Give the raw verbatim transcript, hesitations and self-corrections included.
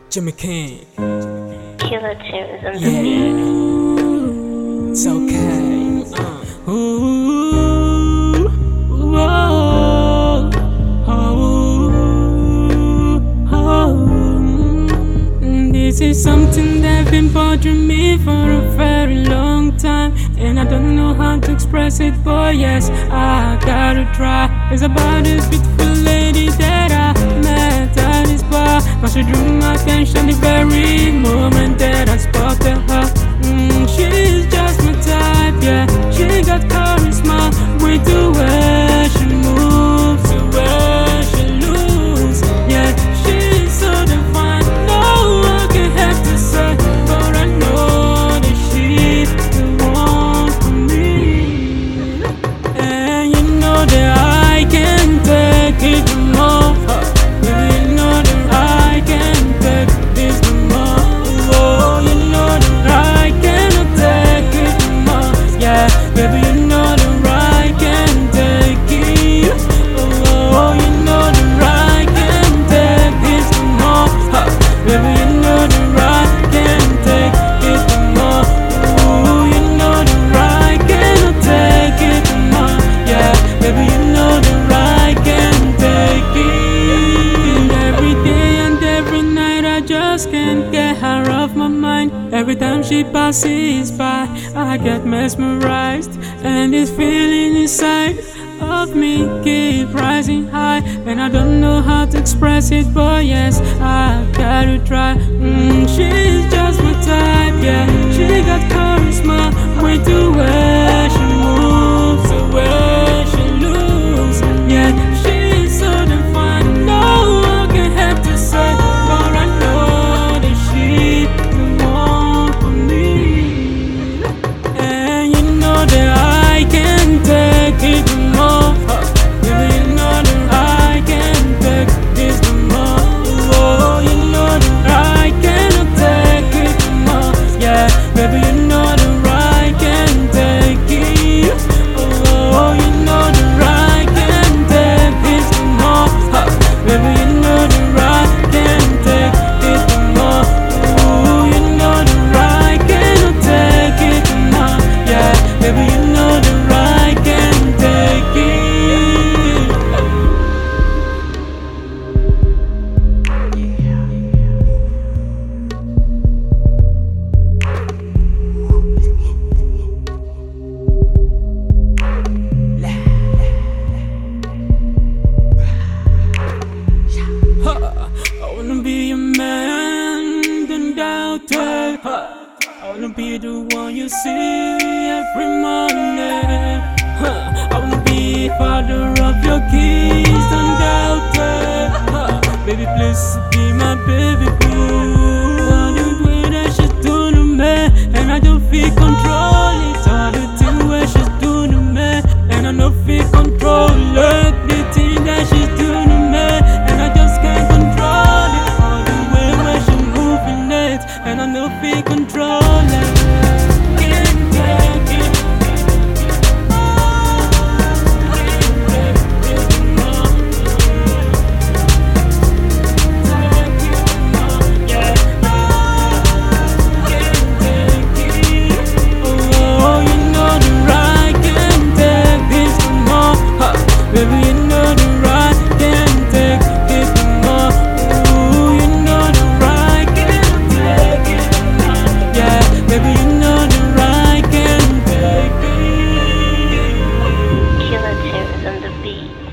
Jimmy King. Killer tunes on the Yeah. beat. It's okay. Uh. Ooh, whoa, oh, oh. This is something that's been bothering me for a very long time, and I don't know how to express it, but yes, I gotta try. It's about this beautiful lady that I met at this bar, but she drew my attention the very moment that I spotted her. Mm, she's just my type, yeah. She got charisma with the way she moves, the way she looks, yeah. She's so divine, no one can have to say, but I know that she's the one for me. And you know that I can take it no more. Baby, you know that I can take this no more. Oh, you know that I cannot take it no more. Yeah, baby, you know that I can take it. Oh, you know that I can take this no more. Baby, you know that I can take it no more. Oh, you know that I cannot take it no more. Yeah, baby, you know that I can take it. Every day and every night I just can't get her off my mind. Every time she passes by, I get mesmerized, and this feeling inside of me keep rising high, and I don't know how to express it, but yes, I gotta try. Mm, she's just my type, yeah. She got charisma with the way she moves, the way she looks, yeah. She's so divine, no one can have to say, but I know that she's the one for me. And you know that I can take it no more. Baby, you know that I can take this no more. Oh, you know that I cannot take it no more. Yeah, baby, you know that I can take it. Oh, you know that I can take this no more. Baby, you know that I can take it no more. Oh, you know that I cannot take it no more. Yeah, baby, you know that I can take it. I wanna be a man, don't doubt it. I wanna be the one you see every morning. I wanna be father of your kids, don't doubt it. Baby, please be my baby boo. All the way that she's doing to me, and I don't feel control it. All the things where she's doing to me, and I don't feel control it. The thing that she's doing to me, and I just can't control it. All the way where she's moving it, and I don't feel control it. Can't take it. Baby, you know that I can take it no more. Ooh, you know that I can take it no more. Yeah, baby, you know that I can take it. Killer tunes on the beat.